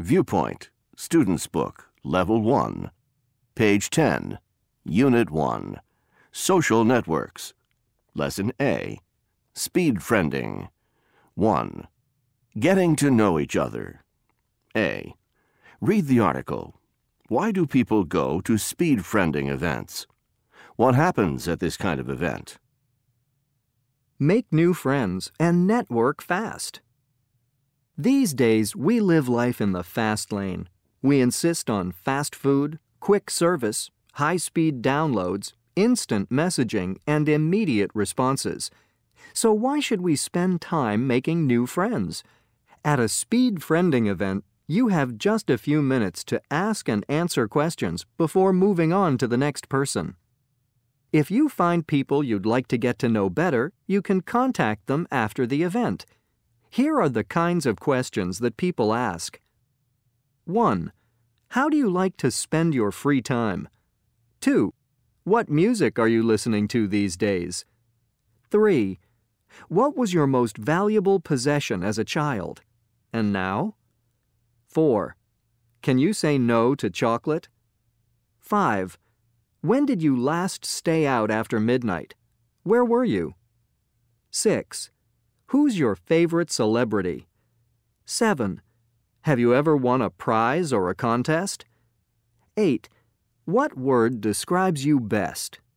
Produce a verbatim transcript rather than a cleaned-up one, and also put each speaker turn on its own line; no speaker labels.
Viewpoint, Student's Book, Level one. Page ten, Unit one. Social Networks. Lesson A. Speed Friending. one. Getting to know each other. A. Read the article. Why do people go to speed friending events? What happens at this kind of event?
Make new friends and network fast. These days, we live life in the fast lane. We insist on fast food, quick service, high-speed downloads, instant messaging, and immediate responses. So why should we spend time making new friends? At a speed friending event, you have just a few minutes to ask and answer questions before moving on to the next person. If you find people you'd like to get to know better, you can contact them after the event. Here are the kinds of questions that people ask. one. How do you like to spend your free time? two. What music are you listening to these days? three. What was your most valuable possession as a child? And now? four. Can you say no to chocolate? five. When did you last stay out after midnight? Where were you? six. Who's your favorite celebrity? seven. Have you ever won a prize or a contest? eight. What word describes you best?